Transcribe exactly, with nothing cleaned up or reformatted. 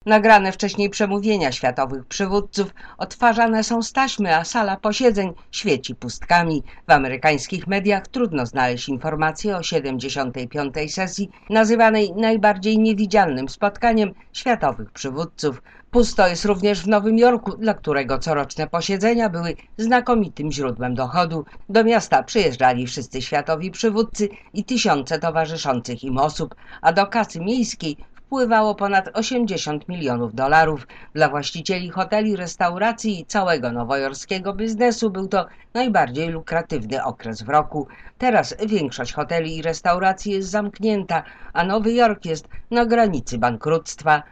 Nagrane wcześniej przemówienia światowych przywódców odtwarzane są z taśmy, a sala posiedzeń świeci pustkami. W amerykańskich mediach trudno znaleźć informacje o siedemdziesiątej piątej sesji, nazywanej najbardziej niewidzialnym spotkaniem światowych przywódców. Pusto jest również w Nowym Jorku, dla którego coroczne posiedzenia były znakomitym źródłem dochodu. Do miasta przyjeżdżali wszyscy światowi przywódcy i tysiące towarzyszących im osób, a do kasy miejskiej wpływało ponad osiemdziesiąt milionów dolarów. Dla właścicieli hoteli, restauracji i całego nowojorskiego biznesu był to najbardziej lukratywny okres w roku. Teraz większość hoteli i restauracji jest zamknięta, a Nowy Jork jest na granicy bankructwa.